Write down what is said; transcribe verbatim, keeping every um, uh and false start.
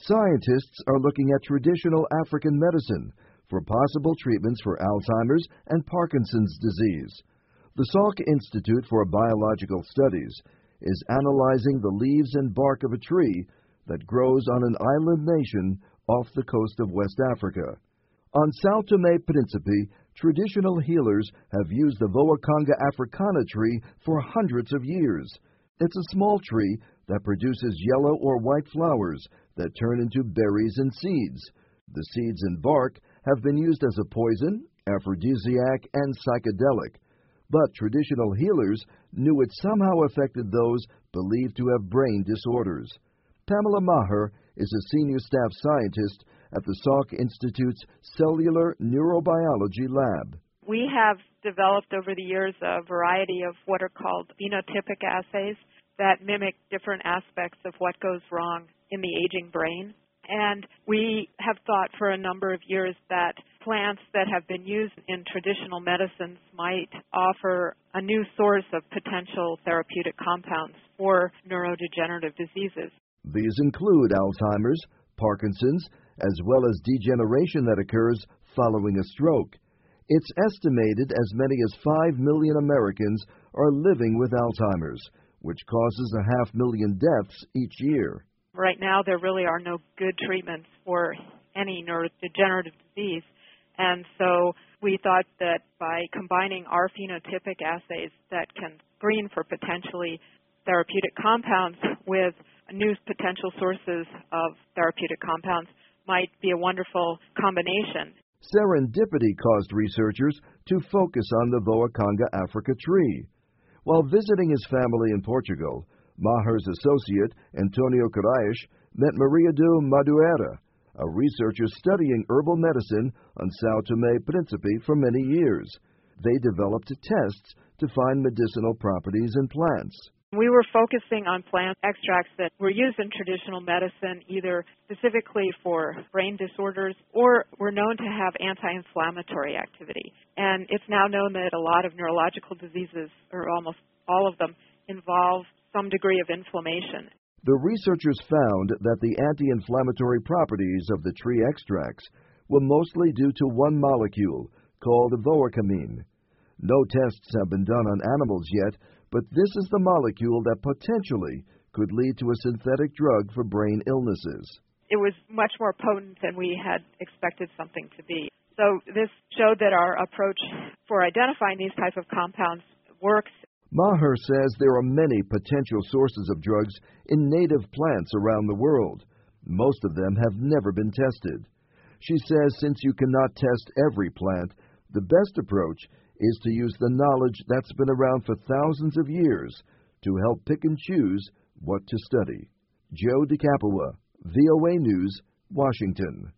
Scientists are looking at traditional African medicine for possible treatments for Alzheimer's and Parkinson's disease. The Salk Institute for Biological Studies is analyzing the leaves and bark of a tree that grows on an island nation off the coast of West Africa. On Sao Tome Principe, traditional healers have used the Voacanga africana tree for hundreds of years. It's a small tree that produces yellow or white flowers that turn into berries and seeds. The seeds and bark have been used as a poison, aphrodisiac, and psychedelic, but traditional healers knew it somehow affected those believed to have brain disorders. Pamela Maher is a senior staff scientist at the Salk Institute's Cellular Neurobiology Lab. We have developed over the years a variety of what are called phenotypic assays that mimic different aspects of what goes wrong in the aging brain. And we have thought for a number of years that plants that have been used in traditional medicines might offer a new source of potential therapeutic compounds for neurodegenerative diseases. These include Alzheimer's, Parkinson's, as well as degeneration that occurs following a stroke. It's estimated as many as five million Americans are living with Alzheimer's, which causes a half million deaths each year. Right now, there really are no good treatments for any neurodegenerative disease, and so we thought that by combining our phenotypic assays that can screen for potentially therapeutic compounds with new potential sources of therapeutic compounds might be a wonderful combination. Serendipity caused researchers to focus on the Voacanga africa tree. While visiting his family in Portugal, Maher's associate, Antonio Carraes, met Maria do Madureira, a researcher studying herbal medicine on Sao Tome Principe for many years. They developed tests to find medicinal properties in plants. We were focusing on plant extracts that were used in traditional medicine either specifically for brain disorders or were known to have anti-inflammatory activity. And it's now known that a lot of neurological diseases, or almost all of them, involve some degree of inflammation. The researchers found that the anti-inflammatory properties of the tree extracts were mostly due to one molecule called voacamine. No tests have been done on animals yet, but this is the molecule that potentially could lead to a synthetic drug for brain illnesses. It was much more potent than we had expected something to be. So this showed that our approach for identifying these types of compounds works. Maher says there are many potential sources of drugs in native plants around the world. Most of them have never been tested. She says since you cannot test every plant, the best approach is to use the knowledge that's been around for thousands of years to help pick and choose what to study. Joe DeCapua, V O A News, Washington.